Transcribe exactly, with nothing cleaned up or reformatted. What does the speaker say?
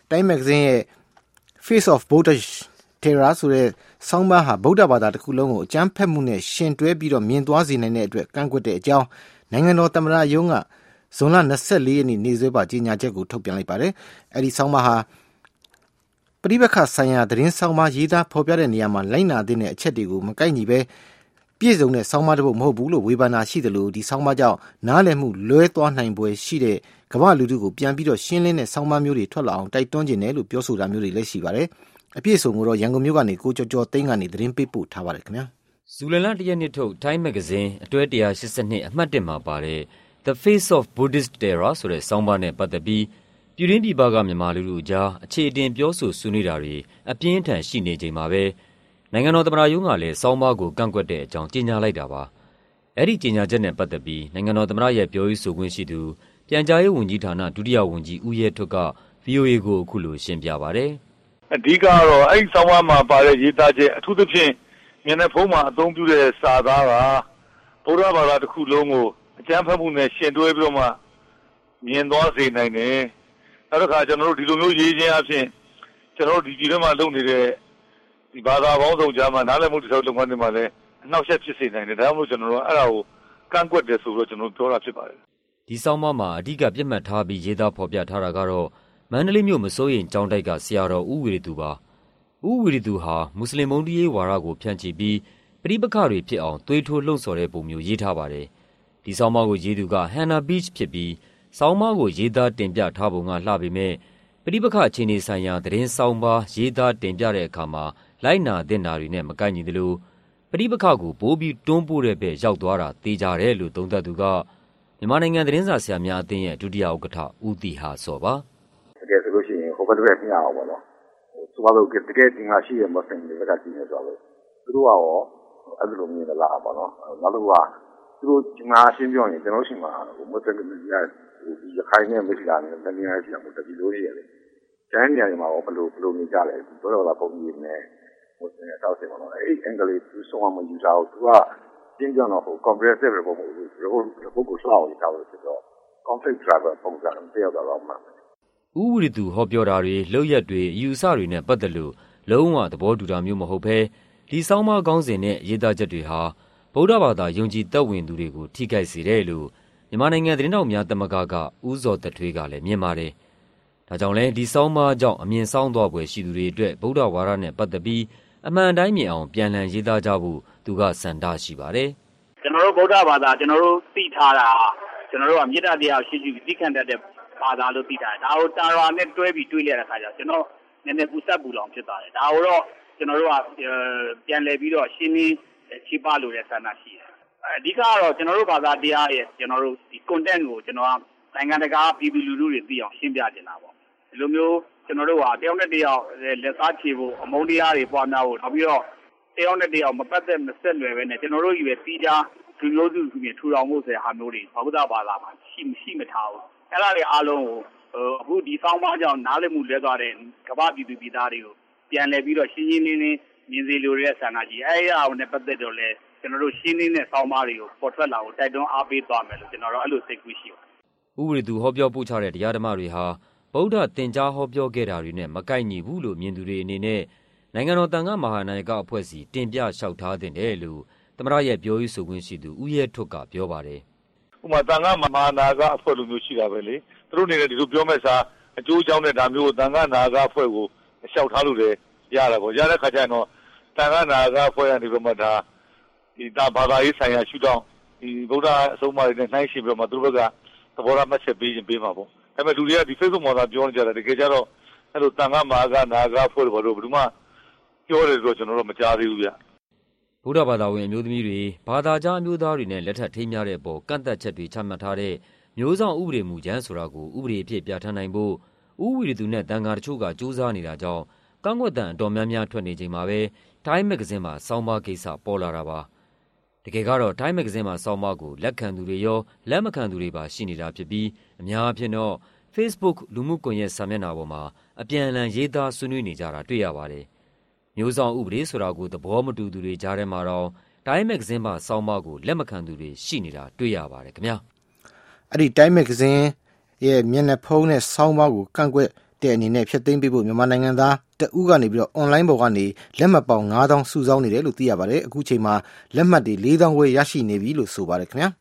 Time Magazine ရဲ့ Face of Buddhist Terror ဆိုတဲ့ဆောင်းပါးဟာဗုဒ္ဓဘာသာတစ်ခုလုံးကိုအကြမ်းဖက်မှုနဲ့ရှင်တွဲပြီးတော့မြင်သွားစေနိုင်တဲ့အတွက်ကန့်ကွက်တဲ့အကြောင်းနိုင်ငံတော်သမ္မတရုံးကဇွန်လ၂၄ရက်နေ့နေ့စွဲပါကြေညာချက်ကိုထုတ်ပြန်လိုက်ပါတယ်။အဲဒီဆောင်းပါးဟာပဋိပက္ခဆိုင်ရာသတင်းဆောင်းပါးရေးသားဖော်ပြတဲ့နေရာမှာလိုက်နာတဲ့အချက်တွေကိုမကိုက်ညီပဲပြည့်စုံတဲ့ဆောင်းပါးတစ်ပုဒ်မဟုတ်ဘူးလို့ဝေဖန်တာရှိတယ်လို့ဒီဆောင်းပါးကြောင့်နားလည်မှုလွဲသွားနိုင်ပွဲရှိတဲ့ကမ္ဘာလူထုကိုပြန်ပြီးတော့ရှင်းလင်းတဲ့ဆောင်းပါးမျိုးတွေထွက်လာအောင်တိုက်တွန်းခြင်းတယ်လို့ပြောဆိုတာမျိုးတွေလည်းရှိပါတယ်။အပြည့်အစုံကိုတော့ရန်ကုန်မြို့ကနေကိုကျော်ကျော်သိန်းကနေသတင်းပေးပို့ထားပါတယ်ခင်ဗျာ။ဇူလိုင်လတစ်ရက်နေ့ထုတ် Time Magazine အတွဲone eighty-twoအမှတ်oneမှာပါတဲ့ The Face of Buddhist Terror ဆိုတဲ့ဆောင်းပါးနဲ့ပတ်သက်ပြီးပြည်တွင်းပြည်ပကမြန်မာလူထုအကြားအခြေအတင်ပြောဆိုဆွေးနွေးတာတွေအပြင်းထန်ရှိနေချိန်မှာပဲနိုင်ငံတော်သမ္မတရုံးကလည်းဆောင်းပါးကိုကန့်ကွက်တဲ့အကြောင်းကြေညာလိုက်တာပါ။အဲ့ဒီကြေညာချက်နဲ့ပတ်သက်ပြီးနိုင်ငံတော်သမ္မတရဲ့ပြောရေးဆိုခွင့်ရှိသူပြန်ကြားရေးဝန်ကြီးဌာနဒုတိယဝန်ကြီးဦးရဲထွဋ်က ဗွီအိုအေ ကိုအခုလိုရှင်းပြပါတယ်။အဓိကတော့အဲ့ဒီဆောင်းပါးမှာပါတဲ့ရေးသားချက်အထူးသဖြင့်မျက်နှာဖုံးမှာအသုံးပြုတဲ့စာသားကဗုဒ္ဓဘာသာတစ်ခုလုံးကိုအကျမ်းဖတ်မှုနဲ့ရှင်တွဲပြီးတော့မှမြင်သွားစေနိုင်တယ်။နောက်တစ်ခါကျွန်တော်တို့ဒီလိုမျိုးရေးခြင်းအပြင်ကျွန်တော်တို့ဒီကြည်ထဲမှာလုပ်နေတဲ့ဒီဘာသာပေါင်းစုံကြားမှာနားလည်မှုတစ်ထောက်လုပ်ငန်းတွေမှာလည်းအနှောက်အယှက်ဖြစ်စေနိုင်တယ်။ဒါကြောင့်မို့ကျွန်တော်တို့အဲ့ဒါကိုကန့်ကွက်တယ်ဆိုတော့ကျွန်တော်ပြောတာဖြစ်ပါတယ်။ဒီဆောင်းပါးမှာအဓိကပြတ်မှတ်ထားပြီးရေးသားဖော်ပြထားတာကတော့မန္တလေးမြို့မစိုးရိမ်ကျောင်းတိုက်ကဆရာတော်ဦးဝီရသူပါ။ဦးဝီရသူဟာမွတ်စလင်မုန်းတီးရေးဝါဒကိုဖြန့်ချီပြီးပဋိပက္ခတွေဖြစ်အောင်သွေးထိုးလှုံ့ဆော်တဲ့ပုံမျိုးရေးထားပါတယ်။ဒီဆောင်းပါးကိုရေးသူက Hannah Beach ဖြစ်ပြီးဆောင်းပါးကိုရေးသားတင်ပြထားပုံကလှပေမဲ့ပဋိပက္ခအခြေအနေဆိုင်ရာသတင်းဆောင်းပါးရေးသားတင်ပြတဲ့အခါမှာလိုက်နာသင့်တာတွေနဲ့မကိုက်ညီသလိုပဋိပက္ခကိုပိုးပြီးတွန်းပို့တဲ့ဘက်ရောက်သွားတာသိကြတယ်လို့သုံးသပ်သူကမြန်မာနိုင်ငံသတင်းစာဆရာများအသင်းရဲ့ဒုတိယဥက္ကဋ္ဌဦးတီဟာစောပါတကယ်ဆိုလို့ရှိရင်ဟိုဘက်တစ်ဖက်မျှအောင်ပါတော့ဆိုပါတော့တကယ်တင်လာရှိတဲ့မွတ်စလင်တွေကကြည့်နေဆိုတော့သူတို့ကရောအဲ့လိုမြင်လာပါတော့နောက်တစ်ခုကသူတို့ဒီမှာရှင်းပြောရင်ကျွန်တော်ရှင်မှာမွတ်စလင်တွေကဒီရခိုင်နဲ့မိတ်ဆွေနဲ့တနည်းအားဖြင့်တပီလို့ရတယ်ကျန်းနေရာမှာဘယ်လိုဘယ်လိုနေကြလဲတို့တော့လာပုံကြီးနဲ့ဟိုတောက်စင်ပါတော့အဲ့အင်္ဂလိပ်သူဆုံးမယူတာကိုသူကရှင်းပြတော့ဟို comprehensive ပုံကိုဟိုကိုဆောက်ရတာလို့ဆိုတော့ conflict driver ပုံစံနဲ့ပြောတော့တော့မှာဦးဝီရသူဟောပြောတာတွေလောက်ရက်တွေအယူအဆတွေနဲ့ပတ်သက်လို့လုံးဝသဘောတူတာမျိုးမဟုတ်ဘဲဒီဆောင်းပါးကောင်းစဉ်နဲ့ရေးသားချက်တွေဟာဗုဒ္ဓဘာသာယုံကြည်သက်ဝင်သူတွေကိုထိခိုက်စေတယ်လို့မြန်မာနိုင်ငံသတင်းတော်များသမဂ္ဂကဦးဇော်သက်ထွေးကလည်းမြင်ပါတယ်။ဒါကြောင့်လဲဒီဆောင်းပါးကြောင့်အမြင်ဆောင်သွားပွဲရှိသူတွေအတွက်ဗုဒ္ဓဝါဒနဲ့ပတ်သက်ပြီးအမှန်တိုင်းမြင်အောင်ပြန်လှန်ရေးသားကြဖို့သူကစံတားရှိပါတယ်။ကျွန်တော်တို့ဗုဒ္ဓဘာသာကျွန်တော်တို့သိထားတာကျွန်တော်တို့ကမေတ္တာတရားရှိရှိသိခံတတ်တဲ့ဘာသာလို့သိထားတယ်။ဒါကိုတာရာနဲ့တွဲပြီးတွေးလိုက်တဲ့အခါကျတော့ကျွန်တော်နည်းနည်းပူဆက်ပူလောင်ဖြစ်သွားတယ်။ဒါကိုတော့ကျွန်တော်တို့ကပြန်လည်ပြီးတော့ရှင်းလင်းချိပလို့တဲ့ဆန္ဒရှိတယ်။အဓိကကတော့ကျွန်တော်တို့ဘာသာတရားရဲ့ကျွန်တော်တို့ဒီ content ကိုကျွန်တော်ကနိုင်ငံတကာပြည်သူလူထုတွေသိအောင်ရှင်းပြနေတာပေါ့။ဒီလိုမျိုးကျွန်တော်တို့ဟာတယောက်နဲ့တယောက်လက်စားချေဖို့အမုန်းတရားတွေပွားများဖို့နောက်ပြီးတော့တယောက်နဲ့တယောက်မပတ်သက်မဆက်လွယ်ပဲနဲ့ကျွန်တော်တို့ရွယ်ပြီးကြလူမျိုးစုစုပြင်ထူထောင်ဖို့ဆိုတဲ့ဟာမျိုးတွေဘုရားဘာသာမှာရှိမရှိမထားဘူး။အဲ့ဒါတွေအားလုံးကိုအခုဒီဆောင်းပါးကြောင့်နားလည်မှုလွဲသွားတဲ့ကမ္ဘာပြည်သူပြည်သားတွေကိုပြန်လည်ပြီးတော့ရှင်းရှင်းလင်းလင်းမြင်စေလိုတဲ့ဆန္ဒကြီးအဲ့ဒါနဲ့ပတ်သက်တော့လဲကျွန်တော်တို့ရှင်းလင်းတဲ့ဆောင်းပါးတွေကိုပေါ်ထွက်လာဖို့တိုက်တွန်းအားပေးသွားမယ်လို့ကျွန်တော်တို့အဲ့လိုစိတ်ကူးရှိပါတယ်။ဦးဝီရသူဟောပြောပို့ချတဲ့တရားဓမ္မတွေဟာဗုဒ္ဓသင်ကြားဟောပြောခဲ့တာတွေနဲ့မကိုက်ညီဘူးလို့မြင်သူတွေအနေနဲ့နိုင်ငံတော်တန်ခါမဟာနာယကအဖွဲ့စီတင်ပြလျှောက်ထားတဲ့တယ်လို့သမ္မတရဲ့ပြောရေးဆိုခွင့်ရှိသူဦးရဲထွဋ်ကပြောပါတယ်။ဥပမာတန်ခါမဟာနာယကအဖွဲ့လိုမျိုးရှိတာပဲလေ။သူတို့နေနဲ့ဒီလိုပြောမဲ့စာအကျိုးအကြောင်းနဲ့ဒါမျိုးတန်ခါနာယကအဖွဲ့ကိုလျှောက်ထားလို့လည်းရတာပေါ့။ရတဲ့ခါကျရင်တော့တန်ခါနာယကအဖွဲ့ကနေပြီးမှဒါဒီတာဘာသာရေးဆိုင်ရာရှုထောင့်ဒီဗုဒ္ဓအဆုံးအမတွေနဲ့နှိုင်းယှဉ်ပြီးမှသူတို့ဘက်ကသဘောထားမှတ်ချက်ပေးရင်ပေးမှာပေါ့။ဒါပေမဲ့လူတွေကဒီ Facebook မှာသာပြောနေကြတယ်တကယ်ကြတော့အဲ့လိုတန်ခါမဟာကနာယကအဖွဲ့တွေဘာလို့ဘယ်သူမှပြောတယ်ဆိုတော့ကျွန်တော်တို့မကြားသေးဘူးဗျဗုဒ္ဓဘာသာဝင်အမျိုးသမီးတွေဘာသာကြားအမျိုးသားတွေနဲ့လက်ထပ်ထိမ်းများတဲ့အပေါ်ကန့်သက်ချက်တွေချမှတ်ထားတဲ့မျိုးစောင့်ဥပဒေမူကြမ်းဆိုတာကိုဥပဒေအဖြစ်ပြဋ္ဌာန်းနိုင်ဖို့ဦးဝီရသူနဲ့တန်ခါတချို့ကစူးစမ်းနေတာကြောင့်ကန့်ကွက်တံအတော်များများထွက်နေချိန်မှာပဲ Time Magazine မှာဆောင်းပါးကိစ္စပေါ်လာတာပါတကယ်ကတော့ Time Magazine မှာဆောင်းပါးကိုလက်ခံသူတွေရောလက်မခံသူတွေပါရှိနေတာဖြစ်ပြီးအများအဖြစ်တော့ Facebook လူမှုကွန်ရက်စာမျက်နှာပေါ်မှာအပြန်အလှန်ရေးသားဆွေးနွေးနေကြတာတွေ့ရပါတယ်မျိုးစောင့်ဥပဒေဆိုတာကိုသဘောမတူသူတွေကြားထဲမှာတော့ Time Magazine မှာဆောင်းပါးကိုလက်မခံသူတွေရှိနေတာတွေ့ရပါတယ်ခင်ဗျာအဲ့ဒီ Time Magazine ရဲ့မျက်နှာဖုံးနဲ့ဆောင်းပါးကိုကန့်ကွက်တဲ့အနေနဲ့ဖျက်သိမ်းပေးဖို့မြန်မာနိုင်ငံသားတဦးကနေပြီးတော့ online ပေါ်ကနေလက်မှတ်ပေါင်းငါးသောင်းစုဆောင်းနေတယ်လို့သိရပါတယ်အခုချိန်မှာလက်မှတ်တွေလေးသောင်းခွဲရရှိနေပြီလို့ဆိုပါတယ်ခင်ဗျာ